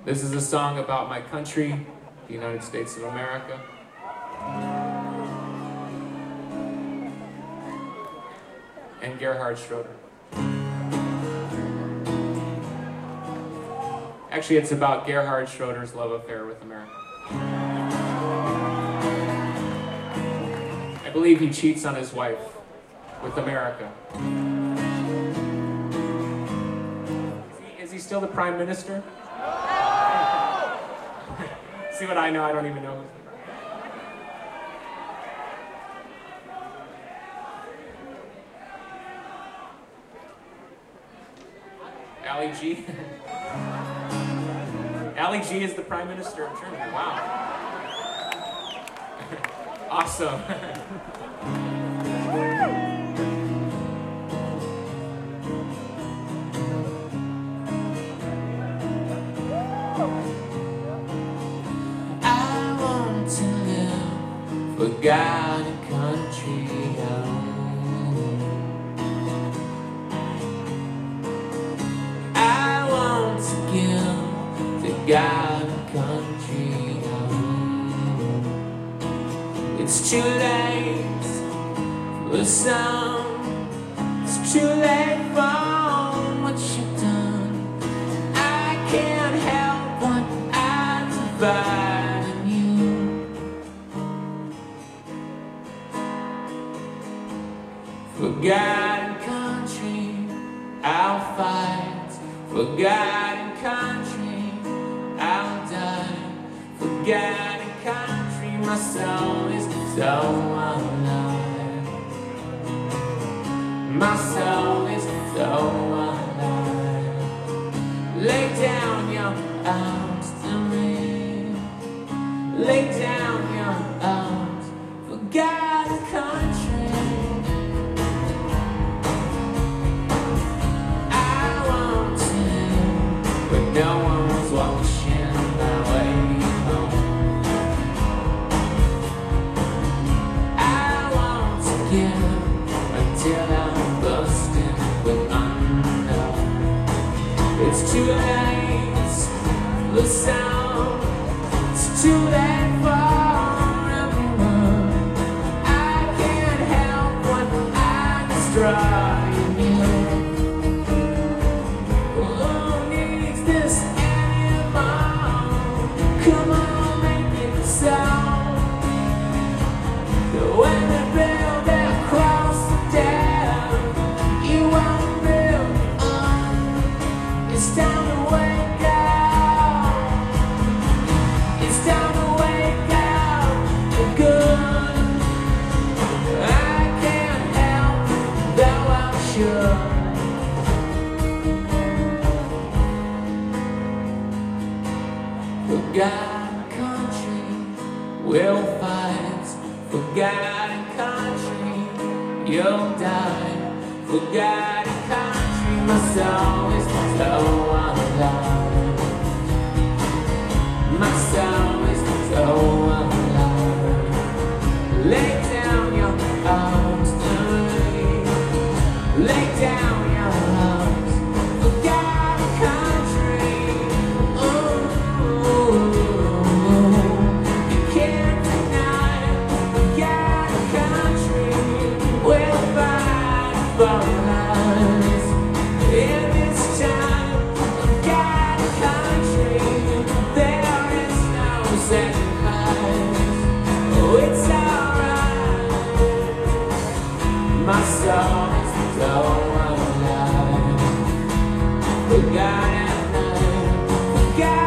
This is a song about my country, the United States of America. And Gerhard Schroeder. Actually, it's about Gerhard Schroeder's love affair with America. I believe he cheats on his wife with America. Is he still the Prime Minister? See what I know? I don't even know who's the Prime Minister. Ali G. Ali G is the Prime Minister of Germany. Wow. Awesome. I want to live for God and country alone. I want to give to God and country alone. It's too late for some. It's too late for what you've done. I can't help what I divide in you. For God and country, I'll fight. For God and country, I'll die. For God and country, my soul is so alive. My soul is so alive. Lay down your arms to me. Lay down your arms for God and country. I want to, but no one was watching my way home. I want to give until I'm busting with unknown. It's too late for sound. It's too late for everyone. I can't help what I destroy in you. Who needs this anymore? Come on, make it sound. When they build that cross down, you won't build on. It's time to wake up. It's time to wake up for good. I can't help, though I'm sure. For God and country, we'll fight. For God and country, you'll die. For God and country, my soul is so alive. My soul is so alive. Lay down your arms to me. Lay down your arms for God and country. You can't deny it. For God and country, we'll fight for our lives. In this time of God and country, there is no sacrifice. Oh, it's alright. My soul is so alive. For God and I, for God.